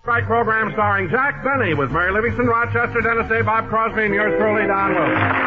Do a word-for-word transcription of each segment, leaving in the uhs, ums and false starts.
Strike program starring Jack Benny with Mary Livingston, Rochester, Dennis Day, Bob Crosby, and yours truly, Don Wilson.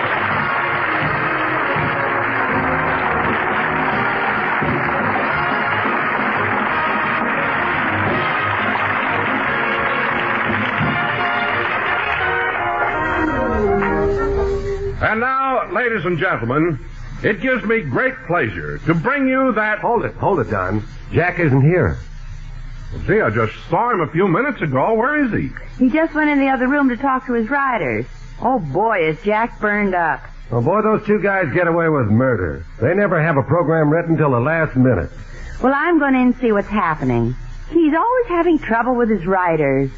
And now, ladies and gentlemen, it gives me great pleasure to bring you that... Hold it, hold it, Don. Jack isn't here. See, I just saw him a few minutes ago. Where is he? He just went in the other room to talk to his riders. Oh, boy, is Jack burned up. Oh, boy, those two guys get away with murder. They never have a program written till the last minute. Well, I'm going in and see what's happening. He's always having trouble with his riders.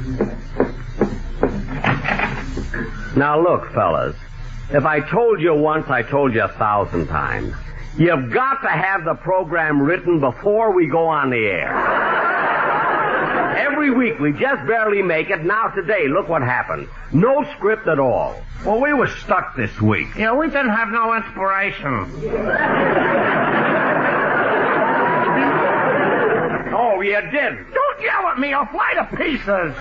Now, look, fellas. If I told you once, I told you a thousand times. You've got to have the program written before we go on the air. Every week we just barely make it. Now today, look what happened. No script at all. Well, we were stuck this week. Yeah, we didn't have no inspiration. Oh, you didn't? Don't yell at me. I'll fly to pieces.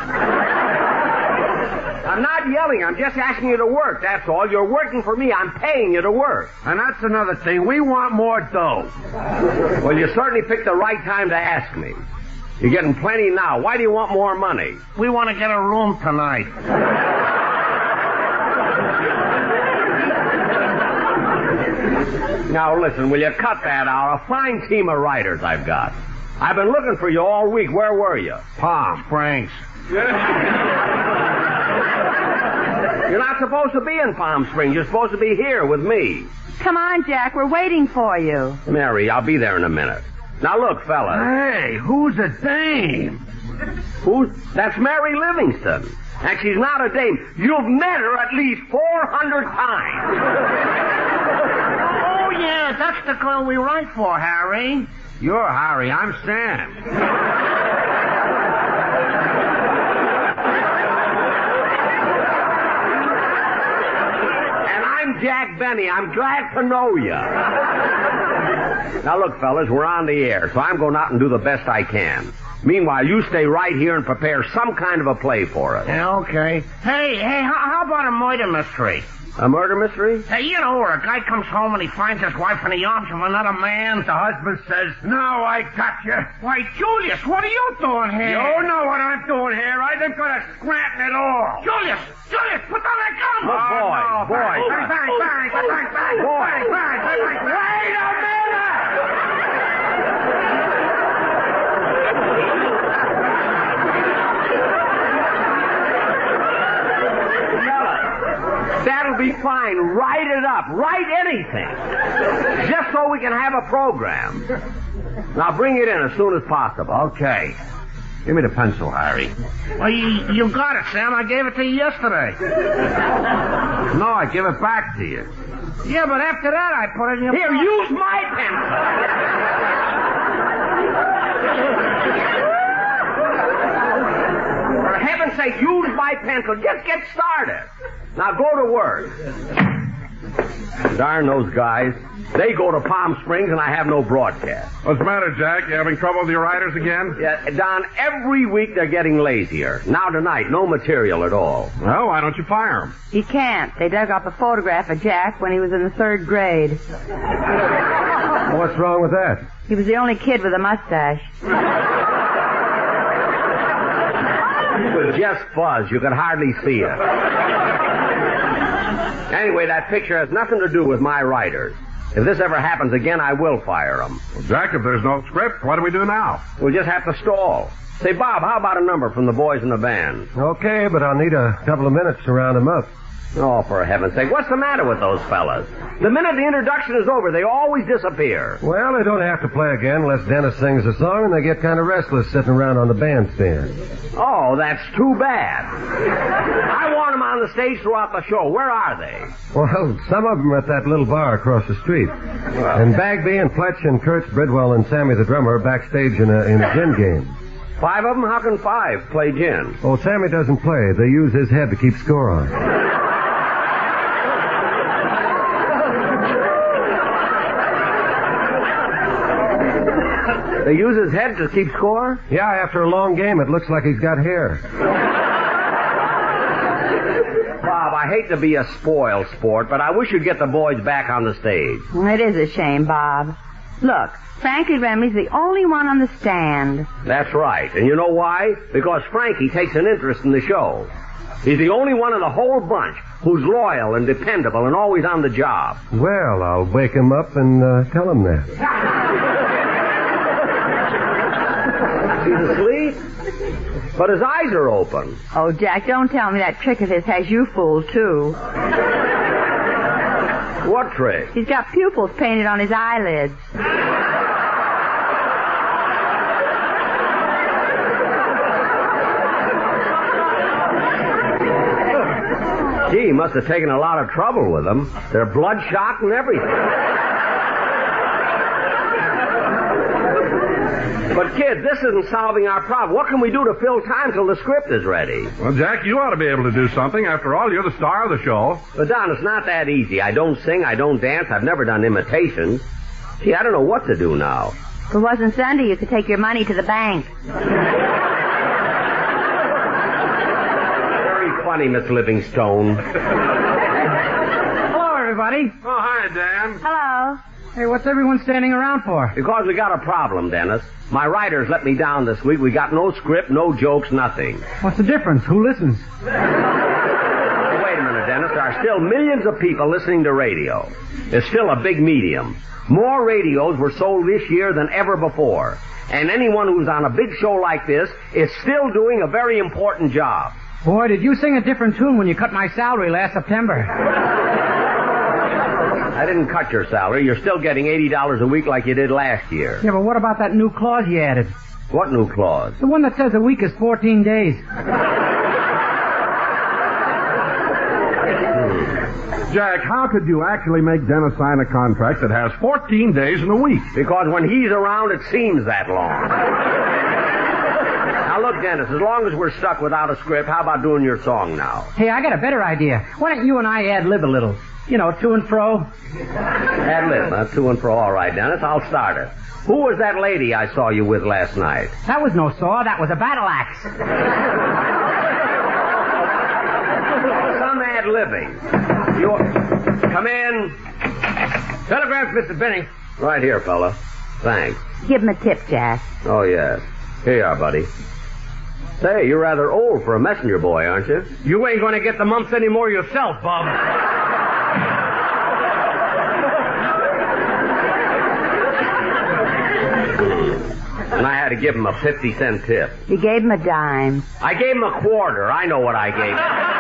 I'm not yelling. I'm just asking you to work, that's all. You're working for me. I'm paying you to work. And that's another thing. We want more dough. Well, you certainly picked the right time to ask me. You're getting plenty now. Why do you want more money? We want to get a room tonight. Now, listen, will you cut that out? A fine team of writers I've got. I've been looking for you all week. Where were you? Palm Springs. You're not supposed to be in Palm Springs. You're supposed to be here with me. Come on, Jack. We're waiting for you. Mary, I'll be there in a minute. Now, look, fellas. Hey, who's a dame? Who's? That's Mary Livingston. And she's not a dame. You've met her at least four hundred times. Oh, yeah, that's the girl we write for, Harry. You're Harry. I'm Sam. Jack Benny, I'm glad to know you. Now, look, fellas, we're on the air, so I'm going out and do the best I can. Meanwhile, you stay right here and prepare some kind of a play for us. Yeah, okay. Hey, hey, how, how about a murder mystery? A murder mystery? Hey, you know, where a guy comes home and he finds his wife in the arms of another man. The husband says, "Now I got you." Why, Julius, what are you doing here? You know what I'm doing here. I ain't got a scranton at all. Julius, Julius, put down that gun. Look, Oh, boy, no. boy. Bang, bang, bang, bang, bang, bang, Boy. bang, bang, bang, bang. Wait a minute! That'll be fine. Write it up. Write anything. Just so we can have a program. Now bring it in as soon as possible. Okay. Give me the pencil, Harry. Well, you, you got it, Sam. I gave it to you yesterday. No, I give it back to you. Yeah, but after that I put it in your... Here, use my pencil. For heaven's sake, use my pencil. Just get started. Now go to work. Darn those guys. They go to Palm Springs and I have no broadcast. What's the matter, Jack? You having trouble with your writers again? Yeah, Don, every week they're getting lazier. Now tonight, no material at all. Well, why don't you fire them? He can't. They dug up a photograph of Jack when he was in the third grade. What's wrong with that? He was the only kid with a mustache. You could just fuzz. You could hardly see it. Anyway, that picture has nothing to do with my writers. If this ever happens again, I will fire them. Well, Jack, if there's no script, what do we do now? We'll just have to stall. Say, Bob, how about a number from the boys in the band? Okay, but I'll need a couple of minutes to round them up. Oh, for heaven's sake, what's the matter with those fellas? The minute the introduction is over, they always disappear. Well, they don't have to play again unless Dennis sings a song, and they get kind of restless sitting around on the bandstand. Oh, that's too bad. I want them on the stage throughout the show. Where are they? Well, some of them are at that little bar across the street. And Bagby and Fletch and Kurtz Bridwell and Sammy the drummer are backstage in a, in a gin game. Five of them? How can five play gin? Oh, Sammy doesn't play. They use his head to keep score on. They use his head to keep score? Yeah, after a long game, it looks like he's got hair. Bob, I hate to be a spoil sport, but I wish you'd get the boys back on the stage. It is a shame, Bob. Look, Frankie Remley's the only one on the stand. That's right. And you know why? Because Frankie takes an interest in the show. He's the only one in the whole bunch who's loyal and dependable and always on the job. Well, I'll wake him up and uh, tell him that. He's asleep? But his eyes are open. Oh, Jack, don't tell me that trick of his has you fooled, too. What trick? He's got pupils painted on his eyelids. Gee, he must have taken a lot of trouble with them. They're bloodshot and everything. But, kid, this isn't solving our problem. What can we do to fill time till the script is ready? Well, Jack, you ought to be able to do something. After all, you're the star of the show. But, Don, it's not that easy. I don't sing, I don't dance, I've never done imitations. Gee, I don't know what to do now. If it wasn't Sunday, you could take your money to the bank. Very funny, Miss Livingstone. Hello, everybody. Oh, hi, Dan. Hello. Hey, what's everyone standing around for? Because we got a problem, Dennis. My writers let me down this week. We got no script, no jokes, nothing. What's the difference? Who listens? Wait a minute, Dennis. There are still millions of people listening to radio. It's still a big medium. More radios were sold this year than ever before. And anyone who's on a big show like this is still doing a very important job. Boy, did you sing a different tune when you cut my salary last September. I didn't cut your salary. You're still getting eighty dollars a week like you did last year. Yeah, but what about that new clause you added? What new clause? The one that says a week is fourteen days. Jack, how could you actually make Dennis sign a contract that has fourteen days in a week? Because when he's around, it seems that long. Now, look, Dennis, as long as we're stuck without a script, how about doing your song now? Hey, I got a better idea. Why don't you and I ad-lib a little? You know, to and fro. Ad-lib, huh? To and fro. All right, Dennis, I'll start it. Who was that lady I saw you with last night? That was no saw. That was a battle axe. Some ad-libbing. You... Come in. Telegram, Mister Benny. Right here, fella. Thanks. Give him a tip, Jack. Oh, yes. Here you are, buddy. Say, you're rather old for a messenger boy, aren't you? You ain't gonna get the mumps anymore yourself, Bob. And I had to give him a fifty cent tip. You gave him a dime. I gave him a quarter. I know what I gave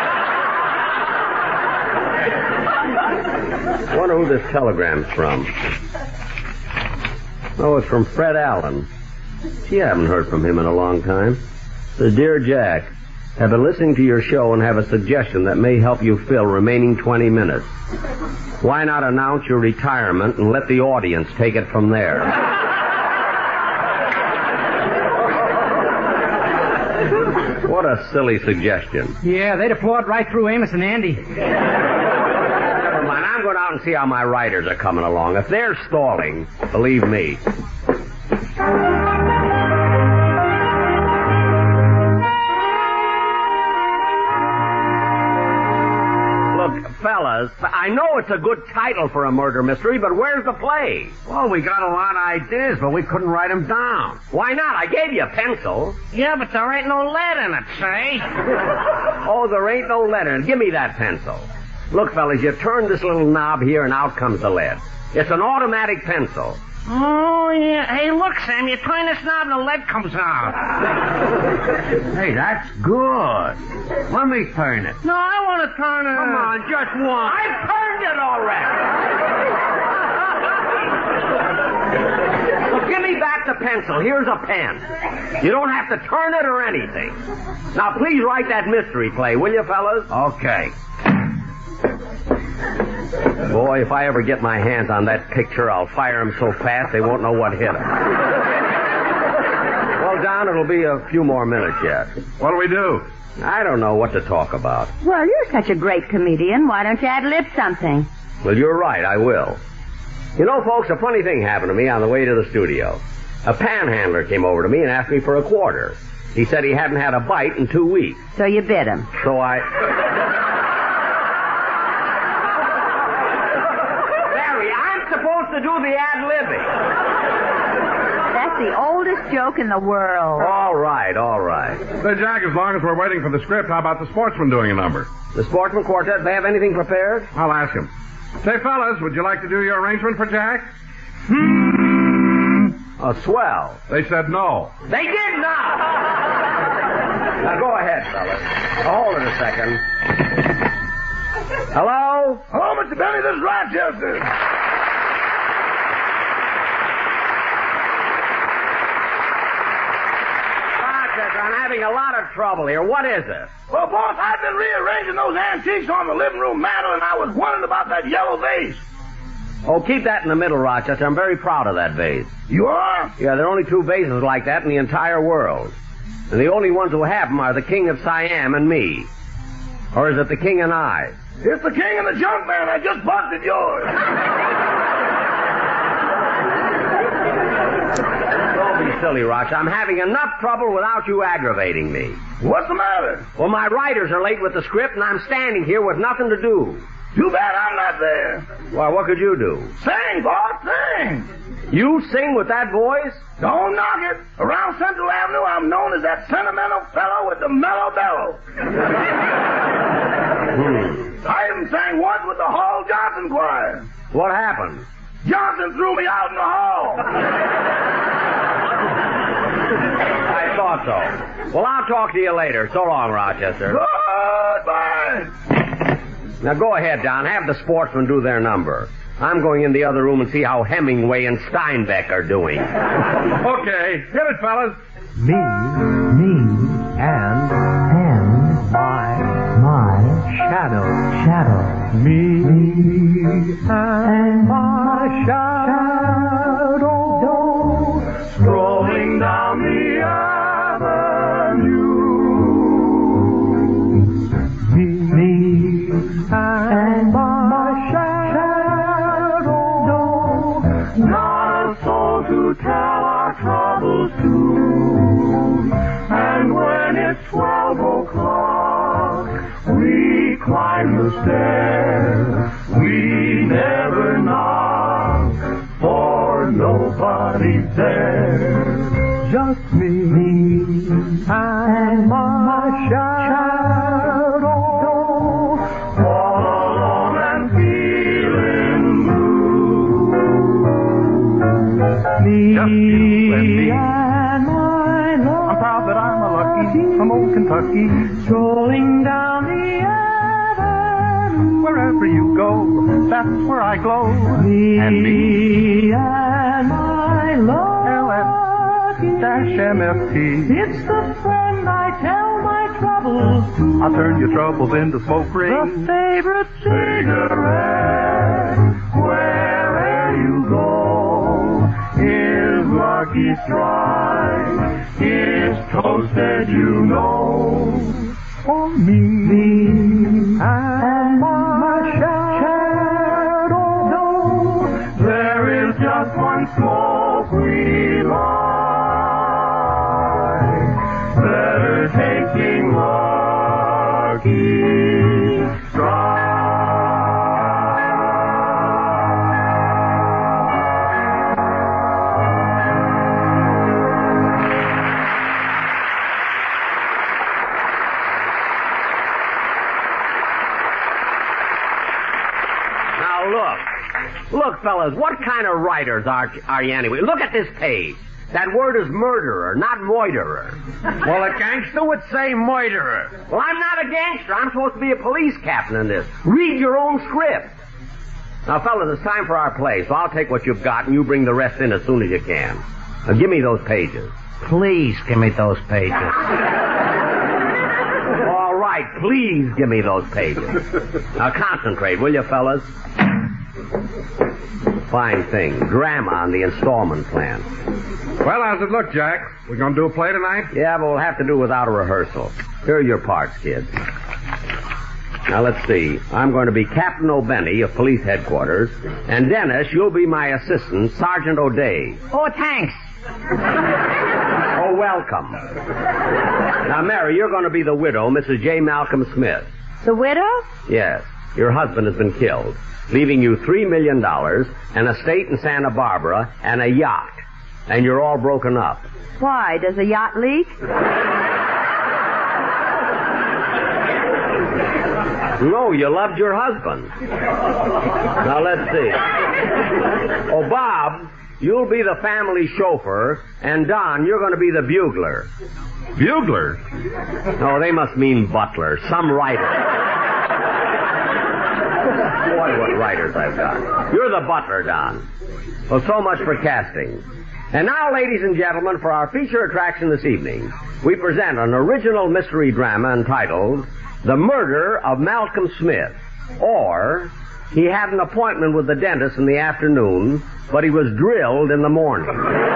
him. I wonder who this telegram's from. Oh, it's from Fred Allen. Gee, I haven't heard from him in a long time. Says, Dear Jack, have been listening to your show and have a suggestion that may help you fill remaining twenty minutes. Why not announce your retirement and let the audience take it from there? What a silly suggestion. Yeah, they'd applaud right through Amos and Andy. Never mind. I'm going out and see how my writers are coming along. If they're stalling, believe me. Look, fellas, I know it's a good title for a murder mystery, but where's the play? Well, we got a lot of ideas, but we couldn't write them down. Why not? I gave you a pencil. Yeah, but there ain't no lead in it, say. Oh, there ain't no lead in it. Give me that pencil. Look, fellas, you turn this little knob here and out comes the lead. It's an automatic pencil. Oh, yeah. Hey, look, Sam, you turn this knob and the lead comes out. Hey, that's good. Let me turn it. No, I want to turn it. Come on, just one. I've turned it already. Look, give me back the pencil. Here's a pen. You don't have to turn it or anything. Now, please write that mystery play, will you, fellas? Okay. Boy, if I ever get my hands on that picture, I'll fire them so fast they won't know what hit them. Well, Don, it'll be a few more minutes yet. What do we do? I don't know what to talk about. Well, you're such a great comedian. Why don't you ad-lib something? Well, you're right, I will. You know, folks, a funny thing happened to me on the way to the studio. A panhandler came over to me and asked me for a quarter. He said he hadn't had a bite in two weeks. So you bit him. So I... Barry, I'm supposed to do the ad-libbing. That's the oldest joke in the world. All right, all right. Say, Jack, as long as we're waiting for the script, how about the sportsman doing a number? The Sportsman Quartet, they have anything prepared? I'll ask him. Say, fellas, would you like to do your arrangement for Jack? A swell. They said no. They did not! Now go ahead, fellas. Hold it a second. Hello? Hello, Mister Benny, this is Rochester. Rochester, I'm having a lot of trouble here. What is it? Well, boss, I've been rearranging those antiques on the living room mantel, and I was wondering about that yellow vase. Oh, keep that in the middle, Rochester. I'm very proud of that vase. You are? Yeah, there are only two vases like that in the entire world. And the only ones who have them are the King of Siam and me. Or is it the King and I? It's the king and the junk man. I just busted yours. Don't be silly, Roch. I'm having enough trouble without you aggravating me. What's the matter? Well, my writers are late with the script, and I'm standing here with nothing to do. Too bad I'm not there. Well, what could you do? Sing, boss, sing. You sing with that voice? Don't knock it. Around Central Avenue, I'm known as that sentimental fellow with the mellow bellow. Hmm. I even sang once with the Hall Johnson Choir. What happened? Johnson threw me out in the hall. I thought so. Well, I'll talk to you later. So long, Rochester. Goodbye. Now go ahead, Don. Have the sportsmen do their number. I'm going in the other room and see how Hemingway and Steinbeck are doing. Okay, hit it, fellas. Me, me, and, and, my, my, shadow, shadow. Me, me, and my shadow, strolling down the avenue. Me, me, and my shadow, not a soul to tell our troubles to. And when it's twelve o'clock, we climb the stairs. We never knock, for nobody's there. Just me, me and my shadow, all alone and feeling blue. Me Just you and me. and my love. I'm proud that I'm a lucky from old Kentucky. Strolling down the avenue. Wherever you go, that's where I glow. Me And me. and my love. L F dash M F T. It's the friend I tell my troubles to. I'll turn your troubles into smoke The rings. favorite cigarette. Wherever you go, is Lucky Strike. It's toasted, you know. For me. Me and my shadow. There is just one smoke we like. Better taking Lucky Strike. Look, fellas, what kind of writers are, are you anyway? Look at this page. That word is murderer, not moiterer. Well, a gangster would say moiterer. Well, I'm not a gangster. I'm supposed to be a police captain in this. Read your own script. Now, fellas, it's time for our play, so I'll take what you've got and you bring the rest in as soon as you can. Now, give me those pages. Please give me those pages. All right, please give me those pages. Now, concentrate, will you, fellas? Fine thing. Drama on the installment plan. Well, how's it look, Jack? We gonna do a play tonight? Yeah, but we'll have to do without a rehearsal. Here are your parts, kids. Now, let's see. I'm going to be Captain O'Benny of police headquarters, and Dennis, you'll be my assistant, Sergeant O'Day. Oh, thanks. Oh, welcome. Now, Mary, you're going to be the widow, Missus J. Malcolm Smith. The widow? Yes. Your husband has been killed, leaving you three million dollars, an estate in Santa Barbara, and a yacht. And you're all broken up. Why? Does the yacht leak? No, you loved your husband. Now, let's see. Oh, Bob, you'll be the family chauffeur, and Don, you're going to be the bugler. Bugler? No, they must mean butler. Some writer. Boy, what writers I've got. You're the butler, Don. Well, so much for casting. And now, ladies and gentlemen, for our feature attraction this evening, we present an original mystery drama entitled The Murder of Malcolm Smith, or He Had an Appointment with the Dentist in the afternoon, but he was drilled in the morning.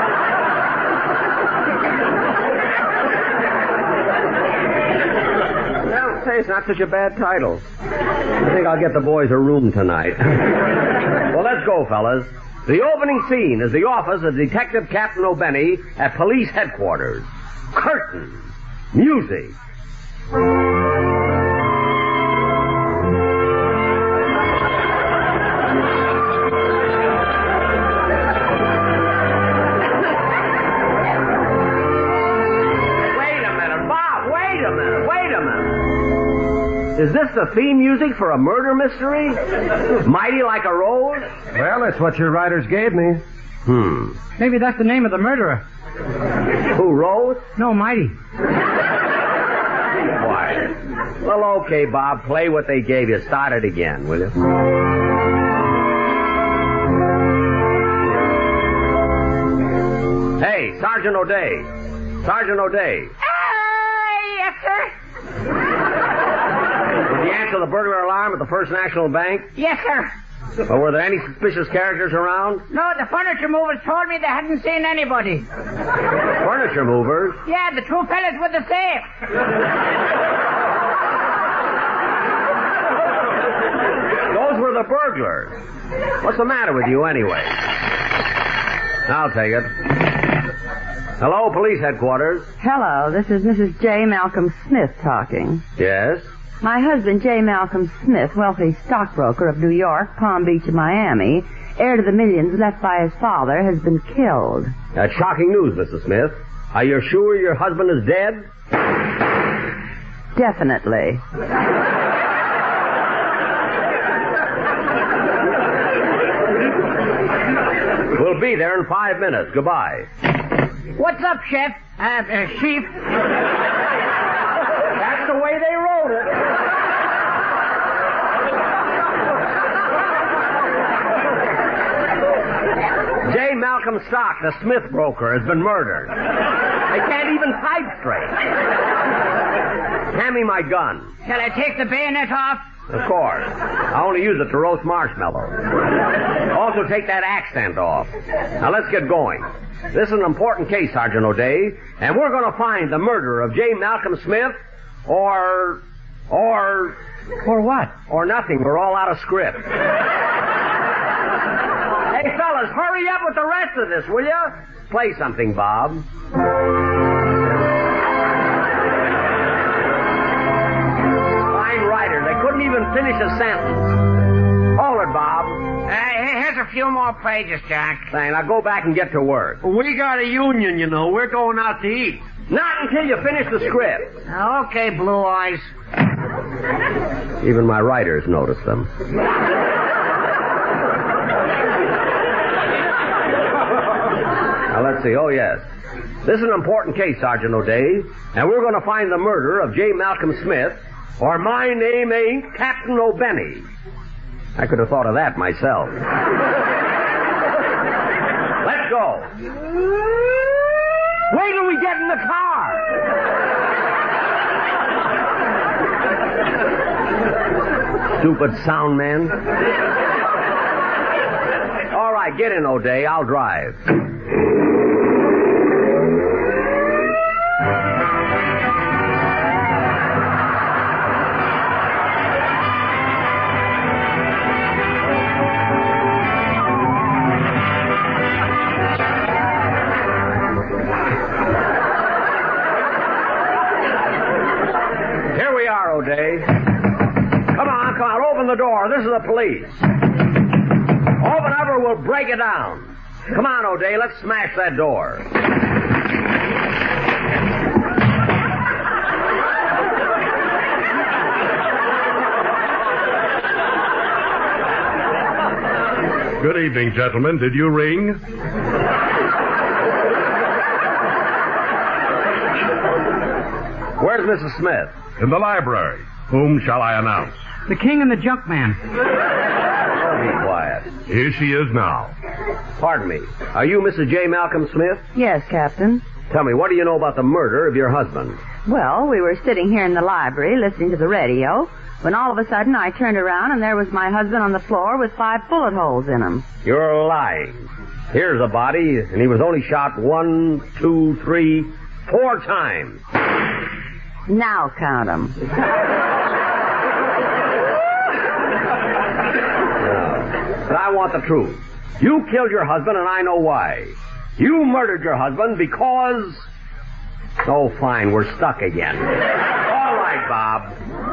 Well, say, it's not such a bad title. I think I'll get the boys a room tonight. Well, let's go, fellas. The opening scene is the office of Detective Captain O'Benny at police headquarters. Curtain. Music. Is this the theme music for a murder mystery? Mighty Like a Rose? Well, that's what your writers gave me. Hmm. Maybe that's the name of the murderer. Who, Rose? No, Mighty. Quiet. Well, okay, Bob. Play what they gave you. Start it again, will you? Hey, Sergeant O'Day. Sergeant O'Day. Uh, yes, sir. Did you answer the burglar alarm at the First National Bank? Yes, sir. Or were there any suspicious characters around? No, the furniture movers told me they hadn't seen anybody. Furniture movers? Yeah, the two fellas with the safe. Those were the burglars. What's the matter with you, anyway? I'll take it. Hello, police headquarters. Hello, this is Missus J. Malcolm Smith talking. Yes? My husband, J. Malcolm Smith, wealthy stockbroker of New York, Palm Beach, and Miami, heir to the millions left by his father, has been killed. That's shocking news, Missus Smith. Are you sure your husband is dead? Definitely. We'll be there in five minutes. Goodbye. What's up, Chef? Uh, uh Chief? That's the way they wrote it. J. Malcolm Stock, the Smith broker, has been murdered. They can't even type straight. Hand me my gun. Shall I take the bayonet off? Of course. I only use it to roast marshmallows. Also take that accent off. Now let's get going. This is an important case, Sergeant O'Day, and we're going to find the murderer of J. Malcolm Smith, or... or... Or what? Or nothing. We're all out of script. Hey, fellas, hurry up with the rest of this, will you? Play something, Bob. Fine writer. They couldn't even finish a sentence. Hold it, Bob. Uh, here's a few more pages, Jack. Say, now go back and get to work. We got a union, you know. We're going out to eat. Not until you finish the script. Uh, okay, Blue Eyes. Even my writers notice them. Now, let's see. Oh, yes. This is an important case, Sergeant O'Day, and we're going to find the murderer of J. Malcolm Smith, or my name ain't Captain O'Benny. I could have thought of that myself. Let's go. Wait till we get in the car. Stupid sound man. All right, get in, O'Day. I'll drive. O'Day. Come on, come on, open the door. This is the police. Open up or we'll break it down. Come on, O'Day, let's smash that door. Good evening, gentlemen. Did you ring? Where's Missus Smith? In the library. Whom shall I announce? The king and the junk man. Oh, be quiet. Here she is now. Pardon me. Are you Missus J. Malcolm Smith? Yes, Captain. Tell me, what do you know about the murder of your husband? Well, we were sitting here in the library listening to the radio when all of a sudden I turned around and there was my husband on the floor with five bullet holes in him. You're lying. Here's the body, and he was only shot one, two, three, four times. Now count them. No. But I want the truth. You killed your husband, and I know why. You murdered your husband because... Oh, fine, we're stuck again. All right, Bob.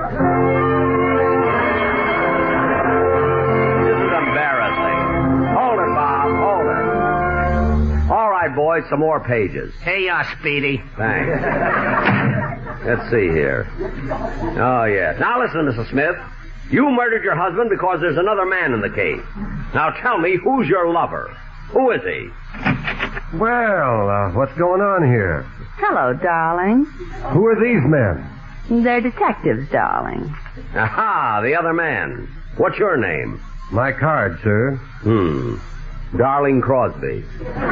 This is embarrassing. Hold it, Bob, hold it. All right, boys, some more pages. Here you are, Speedy. Thanks. Let's see here. Oh, yes. Now listen, Missus Smith. You murdered your husband because there's another man in the case. Now tell me, who's your lover? Who is he? Well, uh, what's going on here? Hello, darling. Who are these men? They're detectives, darling. Aha, the other man. What's your name? My card, sir. Hmm. Darling Crosby.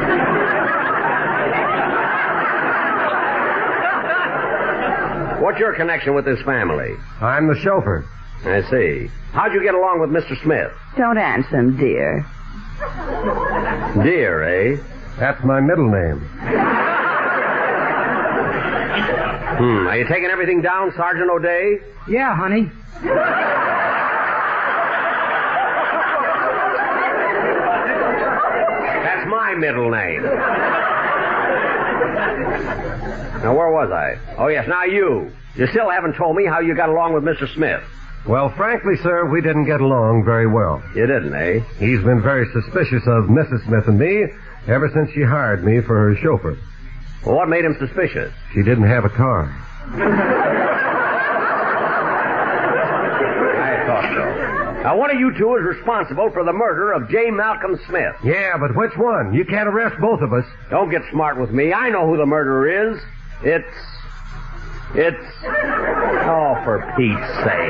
What's your connection with this family? I'm the chauffeur. I see. How'd you get along with Mister Smith? Don't answer him, dear. Dear, eh? That's my middle name. Hmm. Are you taking everything down, Sergeant O'Day? Yeah, honey. That's my middle name. Now, where was I? Oh, yes, now you. You still haven't told me how you got along with Mister Smith. Well, frankly, sir, we didn't get along very well. You didn't, eh? He's been very suspicious of Missus Smith and me ever since she hired me for her chauffeur. Well, what made him suspicious? She didn't have a car. I thought so. Now, one of you two is responsible for the murder of J. Malcolm Smith. Yeah, but which one? You can't arrest both of us. Don't get smart with me. I know who the murderer is. It's... It's... Oh, for Pete's sake.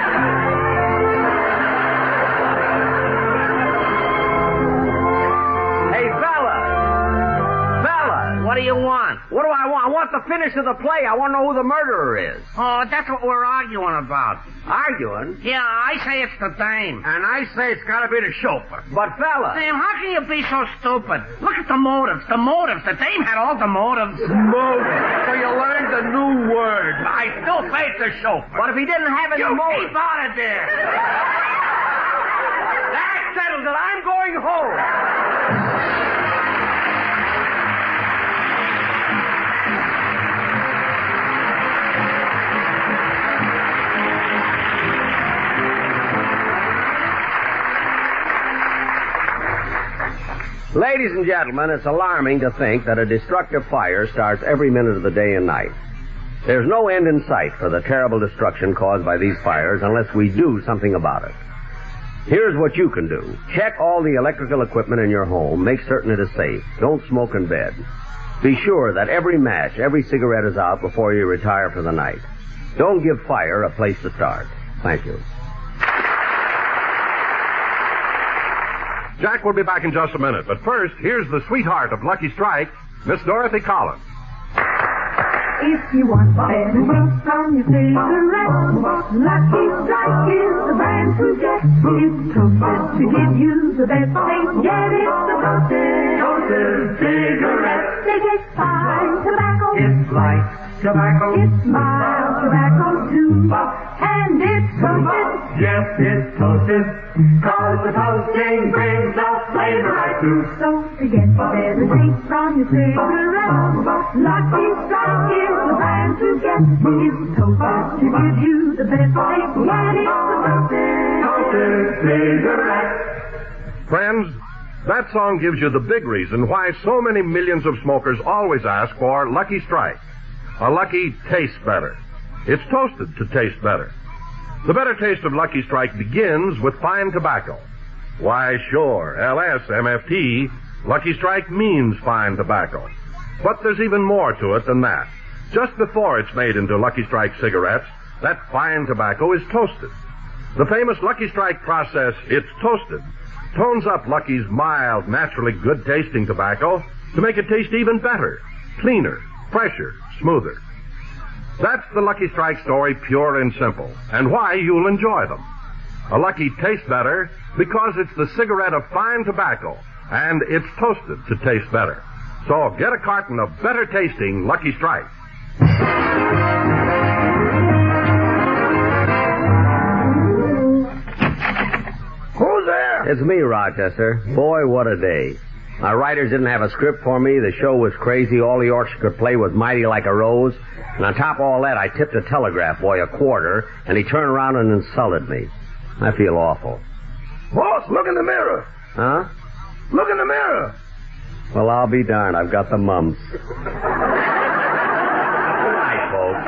Hey, Bella! Bella! What do you want? What do I want? I want the finish of the play. I want to know who the murderer is. Oh, that's what we're arguing about. Arguing? Yeah, I say it's the dame. And I say it's gotta be the chauffeur. But, Bella... Sam, how can you be so stupid? Look at the motives. The motives. The dame had all the motives. Motive. So you learned a new word. I still say it's the chauffeur. But if he didn't have any You motive... keep out of there. That settles it. I'm going home. Ladies and gentlemen, it's alarming to think that a destructive fire starts every minute of the day and night. There's no end in sight for the terrible destruction caused by these fires unless we do something about it. Here's what you can do. Check all the electrical equipment in your home. Make certain it is safe. Don't smoke in bed. Be sure that every match, every cigarette is out before you retire for the night. Don't give fire a place to start. Thank you. Jack will be back in just a minute, but first, here's the sweetheart of Lucky Strike, Miss Dorothy Collins. If you want better taste from your cigarette, Lucky Strike is the brand to get. It's toasted to give you the best taste. Get it, the toasted. Toasted cigarette. They taste fine tobacco. It's like tobacco. It's mild tobacco too. And it's toasted. Yes, it's toasted. Cause the toasting brings the flavor right through. So to get the better taste from your cigarette, Lucky Strike is the brand to get. It's toasted to give you the best taste. Get it, the toasted cigarette. Friends, that song gives you the big reason why so many millions of smokers always ask for Lucky Strike. A Lucky tastes better. It's toasted to taste better. The better taste of Lucky Strike begins with fine tobacco. Why, sure, L S M F T, Lucky Strike means fine tobacco. But there's even more to it than that. Just before it's made into Lucky Strike cigarettes, that fine tobacco is toasted. The famous Lucky Strike process, it's toasted, tones up Lucky's mild, naturally good-tasting tobacco to make it taste even better, cleaner, fresher, smoother. That's the Lucky Strike story, pure and simple, and why you'll enjoy them. A Lucky tastes better because it's the cigarette of fine tobacco, and it's toasted to taste better. So get a carton of better-tasting Lucky Strike. Who's there? It's me, Rochester. Boy, what a day. My writers didn't have a script for me. The show was crazy. All the orchestra could play was Mighty Like a Rose. And on top of all that, I tipped a telegraph boy a quarter, and he turned around and insulted me. I feel awful. Boss, look in the mirror. Huh? Look in the mirror. Well, I'll be darned. I've got the mumps. Good night, folks.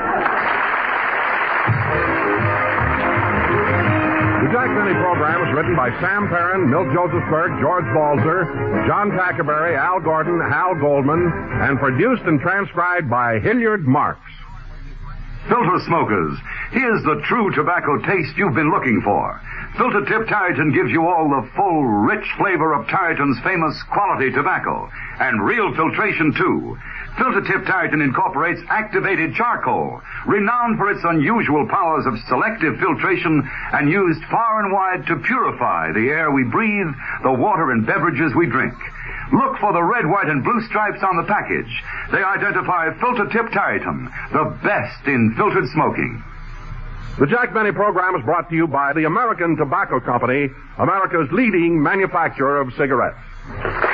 The Jack Benny program is written by Sam Perrin, Milt Josephsberg, George Balzer, John Tackerberry, Al Gordon, Hal Goldman, and produced and transcribed by Hilliard Marks. Filter smokers, here's the true tobacco taste you've been looking for. Filter Tip Tarleton gives you all the full, rich flavor of Tarleton's famous quality tobacco, and real filtration, too. Filter Tip Tarleton incorporates activated charcoal, renowned for its unusual powers of selective filtration and used far and wide to purify the air we breathe, the water and beverages we drink. Look for the red, white, and blue stripes on the package. They identify Filter Tip Tarleton, the best in filtered smoking. The Jack Benny program is brought to you by the American Tobacco Company, America's leading manufacturer of cigarettes.